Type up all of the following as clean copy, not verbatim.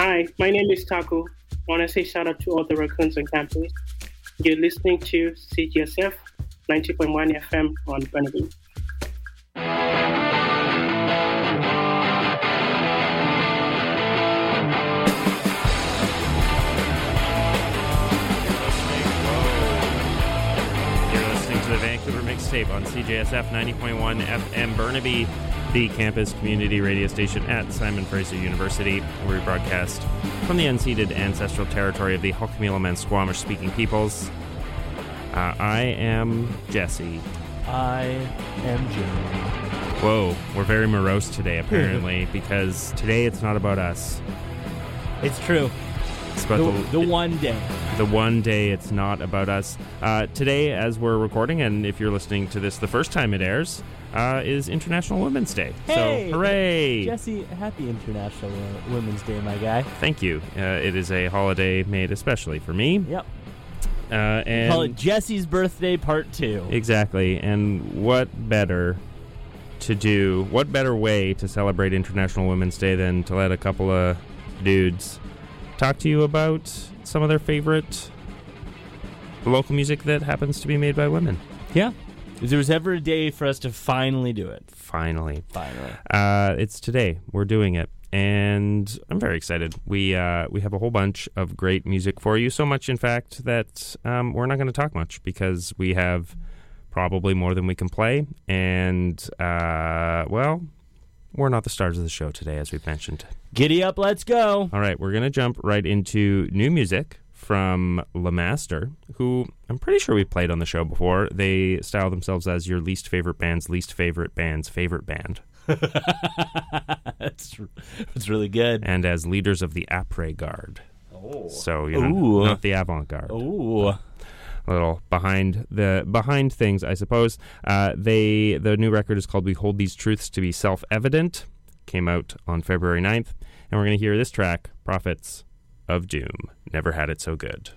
Hi, my name is Taco. I want to say shout out to all the raccoons on campus. You're listening to CGSF 90.1 FM on Burnaby. The Vancouver Mixtape on CJSF 90.1 FM Burnaby, the campus community radio station at Simon Fraser University, where we broadcast from the unceded ancestral territory of the Ho'okame'o and Squamish-speaking peoples. I am Jesse. I am Jim. Whoa, we're very morose today, apparently, because today it's not about us. It's true. It's about the one day. The one day it's not about us. Today, as we're recording, and if you're listening to this the first time it airs, is International Women's Day. Hey! So, hooray! Jesse, happy International Women's Day, my guy. Thank you. It is a holiday made especially for me. Yep. And call it Jesse's Birthday Part 2. Exactly. And what better way to celebrate International Women's Day than to let a couple of dudes talk to you about some of their favorite local music that happens to be made by women. Yeah. If there was ever a day for us to finally do it. Finally. It's today. We're doing it. And I'm very excited. We have a whole bunch of great music for you. So much, in fact, that we're not going to talk much because we have probably more than we can play. And, we're not the stars of the show today, as we've mentioned. Giddy up, let's go. All right, we're going to jump right into new music from Le Master, who I'm pretty sure we've played on the show before. They style themselves as your least favorite band's favorite band. That's really good. And as leaders of the après-garde. Oh. So, not the avant-garde. Oh. A little behind things, I suppose. The new record is called We Hold These Truths to Be Self-Evident. Came out on February 9th. And we're going to hear this track, Prophets of Doom. Never Had It So Good.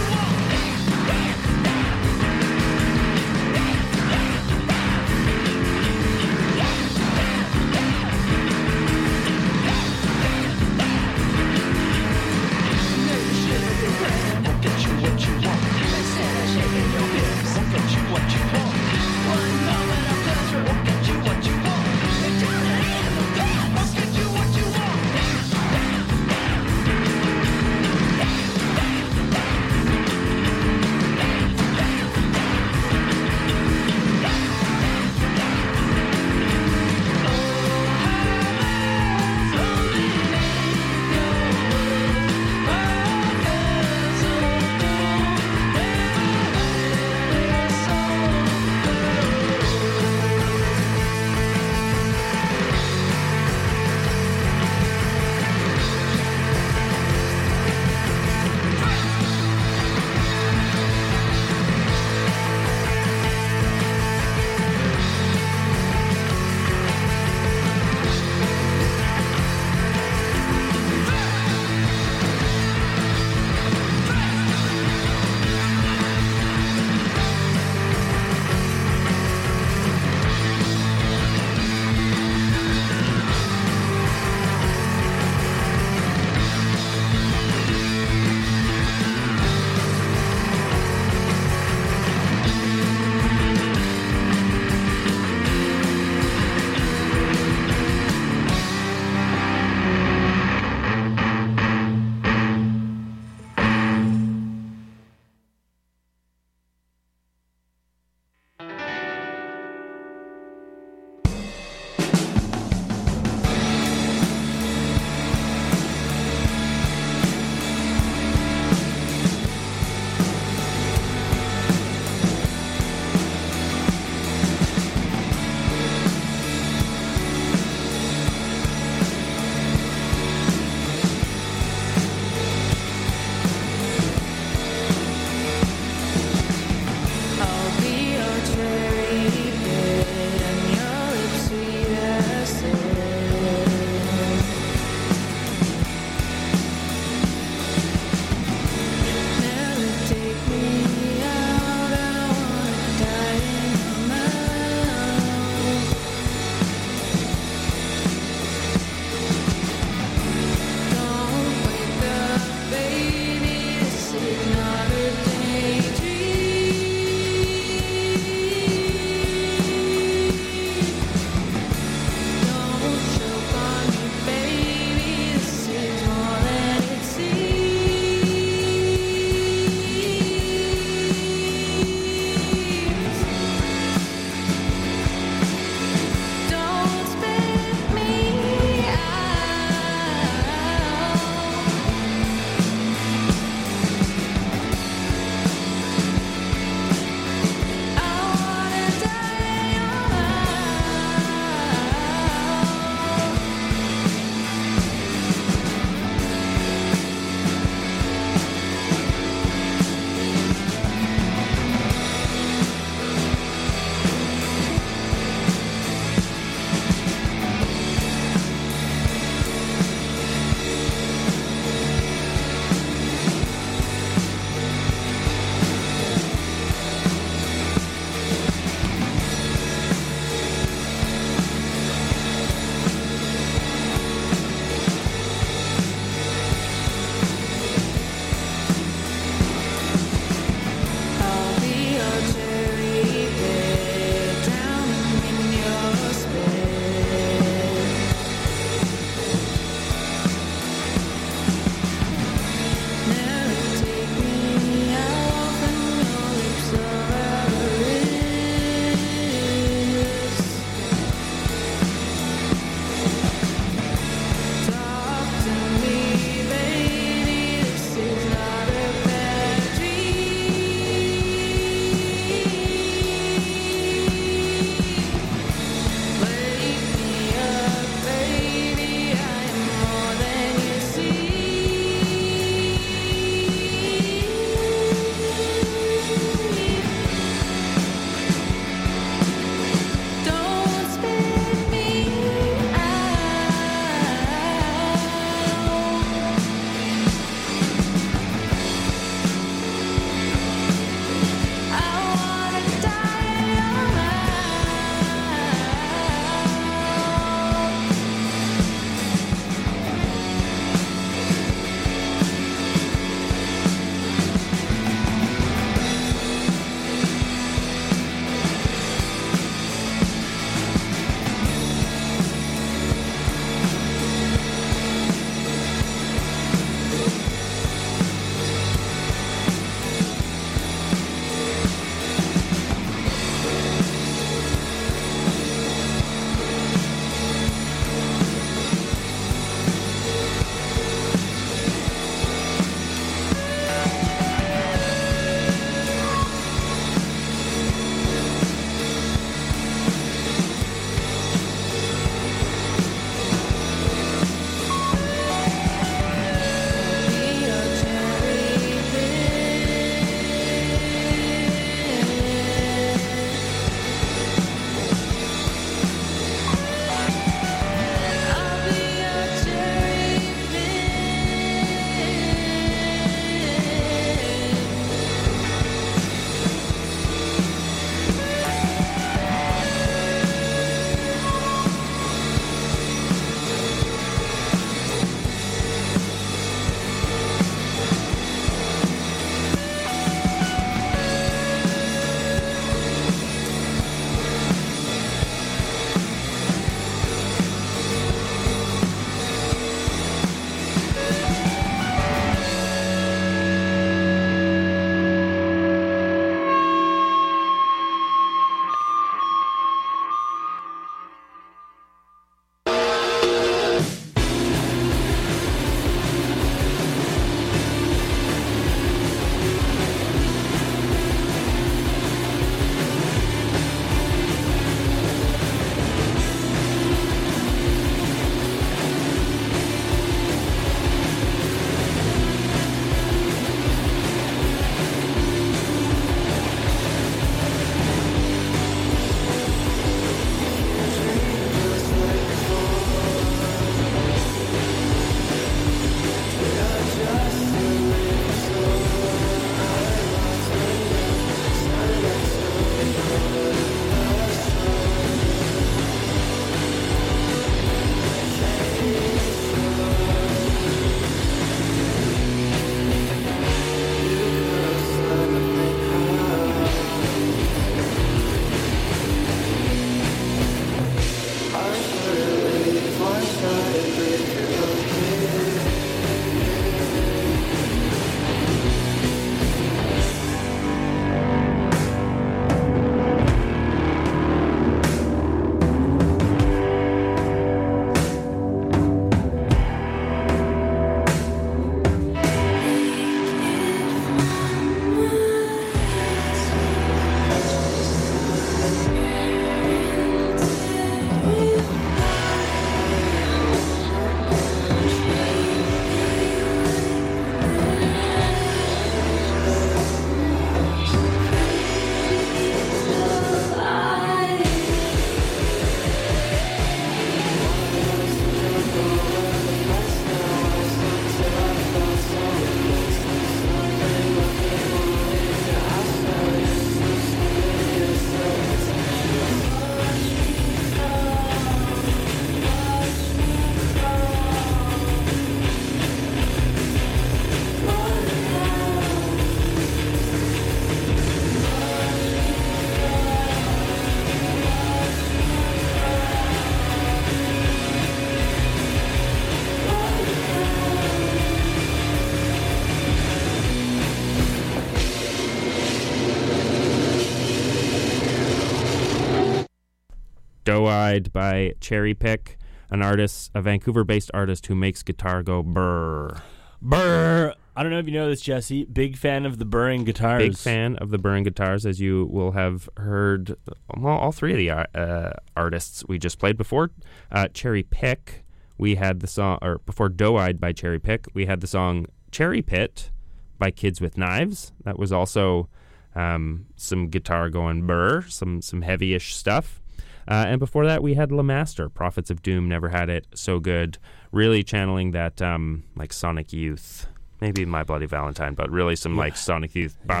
Doe-Eyed by Cherry Pick, a Vancouver-based artist who makes guitar go brrr. Brr. I don't know if you know this, Jesse. Big fan of the burring guitars. Big fan of the burring guitars, as you will have heard. Well, all three of the artists we just played before. Cherry Pick, we had the song, or before Doe-Eyed by Cherry Pick, we had the song Cherry Pit by Kids with Knives. That was also some guitar going burr, some heavy-ish stuff. And before that, we had LeMaster, Prophets of Doom, Never Had It So Good, really channeling that like Sonic Youth, maybe My Bloody Valentine, but really some like Sonic Youth. I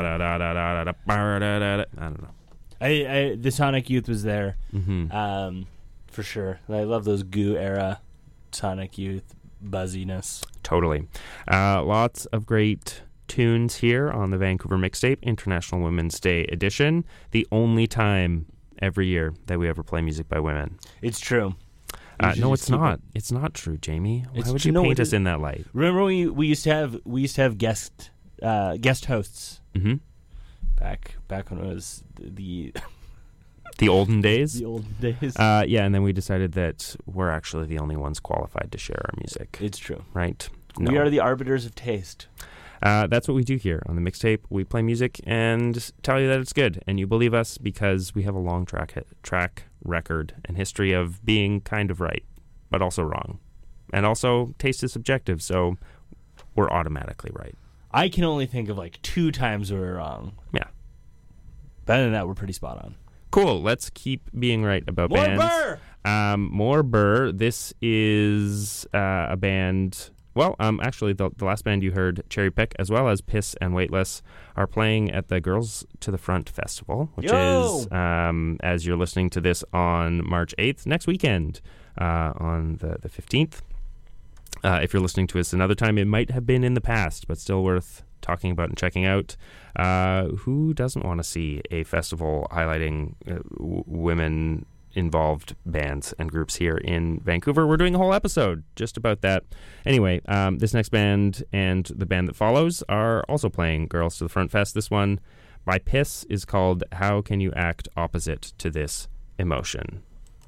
don't know. The Sonic Youth was there, for sure. I love those Goo era Sonic Youth buzziness. Totally. Lots of great tunes here on the Vancouver Mixtape, International Women's Day edition. The only time every year that we ever play music by women. It's true. No, it's not. It's not true, Jamie. Why would you paint us in that light? Remember when we used to have guest hosts. Mm-hmm. Back when it was the the olden days. The olden days. Yeah, and then we decided that we're actually the only ones qualified to share our music. It's true, right? No. We are the arbiters of taste. That's what we do here on the Mixtape. We play music and tell you that it's good, and you believe us because we have a long track record and history of being kind of right, but also wrong. And also, taste is subjective, so we're automatically right. I can only think of like 2 times we were wrong. Yeah. But other than that, we're pretty spot on. Cool. Let's keep being right about more bands. Burr! More Burr. This is a band... Well, actually, the last band you heard, Cherry Pick, as well as Piss and Weightless, are playing at the Girls to the Front Festival, which is, as you're listening to this, on March 8th, next weekend, on the 15th. If you're listening to us another time, it might have been in the past, but still worth talking about and checking out. Who doesn't want to see a festival highlighting women-involved bands and groups here in Vancouver? We're doing a whole episode just about that. Anyway, this next band and the band that follows are also playing Girls to the Front Fest. This one by Piss is called How Can You Act Opposite to This Emotion?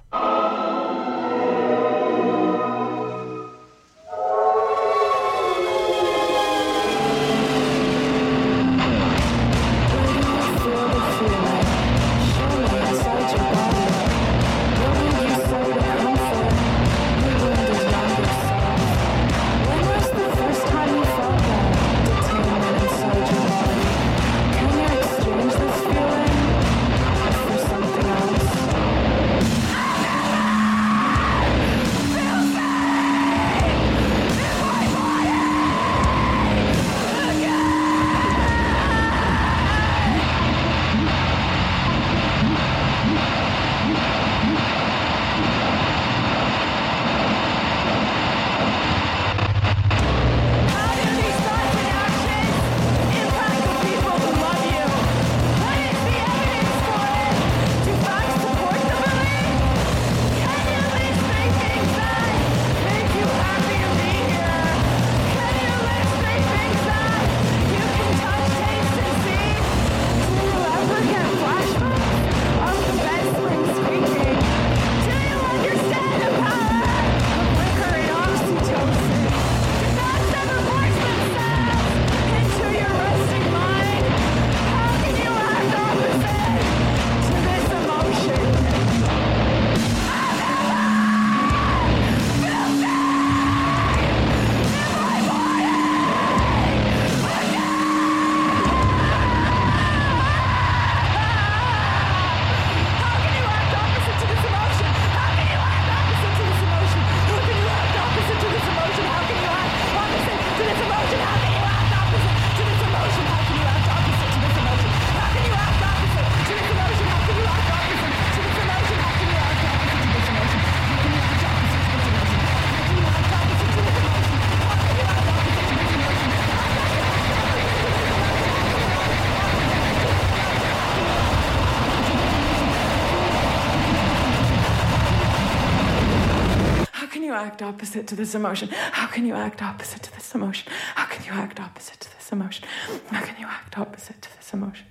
act opposite to this emotion? How can you act opposite to this emotion? How can you act opposite to this emotion? How can you act opposite to this emotion?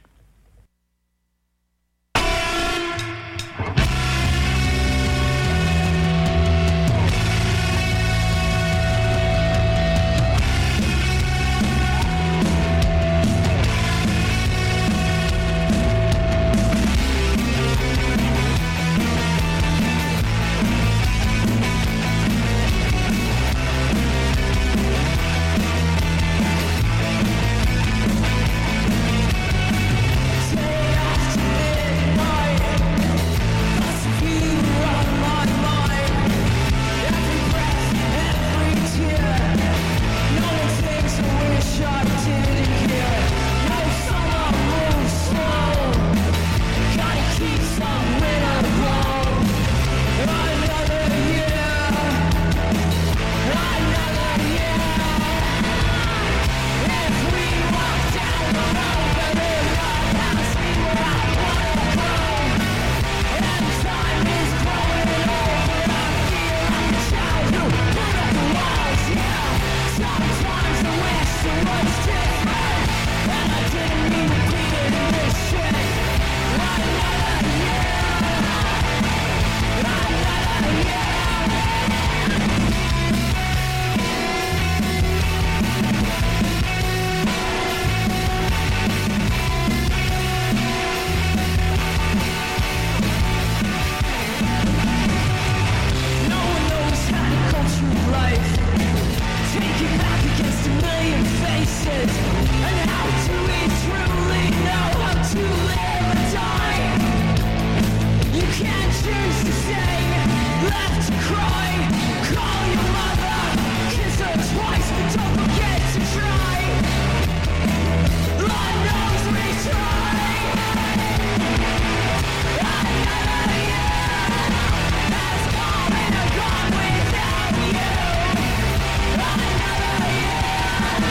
million faces. And how do we truly know how to live or die? You can't choose to stay, left to cry. Call your mother, kiss her twice, but don't forget to try. Lord knows we try. Another year has come and gone without you. Another year.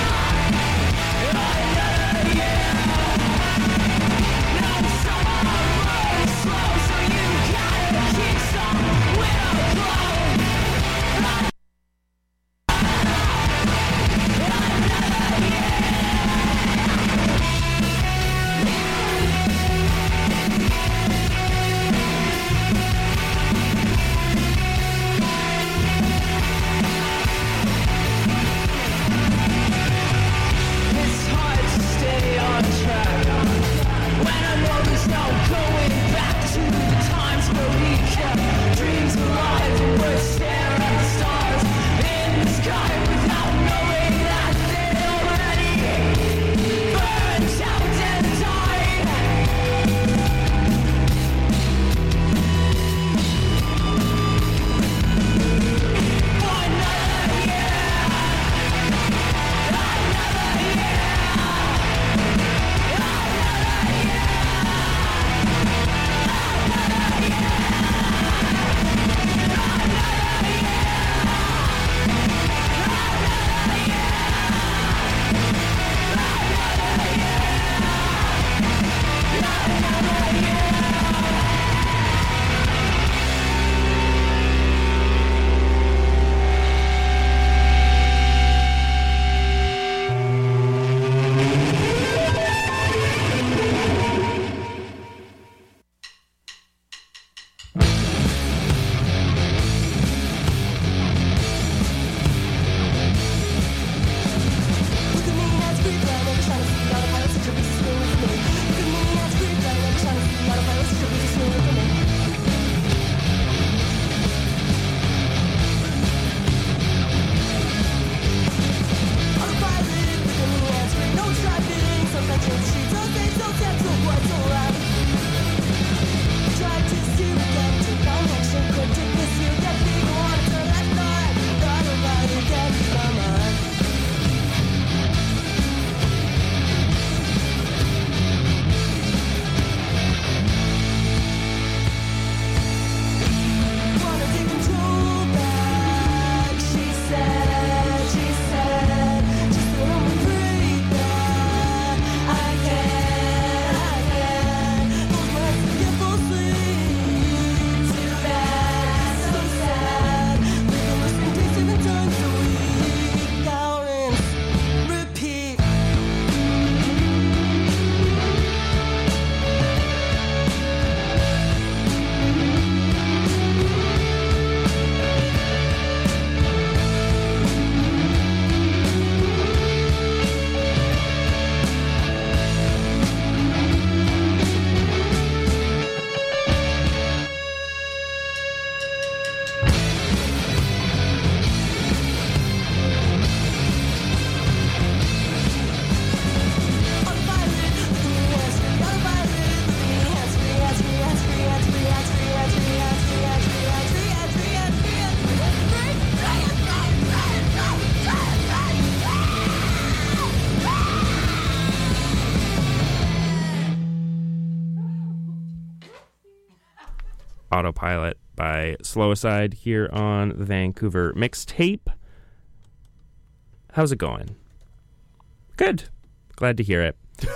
Now summer moves slow, so you gotta keep some winter clothes. It's hard to stay on track when I know there's no going back to the times where we kept dreams alive and would stare at the stars in the sky without knowing that they already burned out and died. Another year. Autopilot by Slow Aside here on the Vancouver Mixtape. How's it going? Good. Glad to hear it.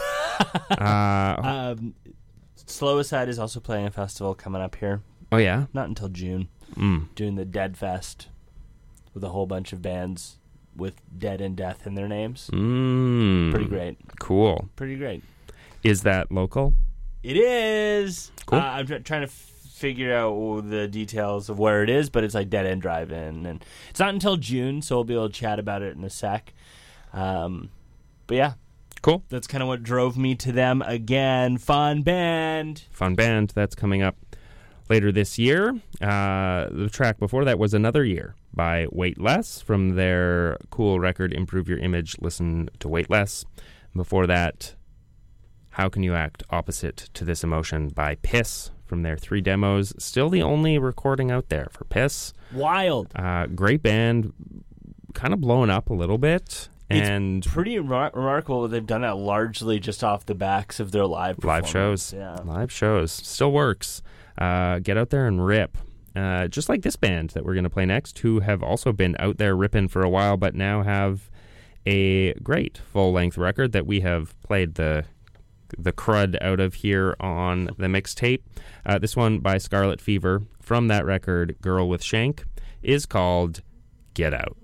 Slow Aside is also playing a festival coming up here. Oh, yeah? Not until June. Doing the Dead Fest with a whole bunch of bands with Dead and Death in their names. Pretty great. Cool. Pretty great. Is that local? It is. Cool. I'm trying to figure out the details of where it is, but it's like Dead End Drive-In. And it's not until June, so we'll be able to chat about it in a sec. But yeah. Cool. That's kind of what drove me to them again. Fun band. Fun band. That's coming up later this year. The track before that was Another Year by Weightless from their cool record Improve Your Image. Listen to Weightless. Before that, How Can You Act Opposite to This Emotion by Piss from their 3 demos. Still the only recording out there for Piss. Wild. Great band, kind of blowing up a little bit. And it's pretty remarkable that they've done that largely just off the backs of their live shows. Yeah. Live shows. Still works. Get out there and rip. Just like this band that we're going to play next, who have also been out there ripping for a while, but now have a great full-length record that we have played the crud out of here on the mixtape. This one by Scarlet Fever from that record, Girl with Shank, is called Get Out.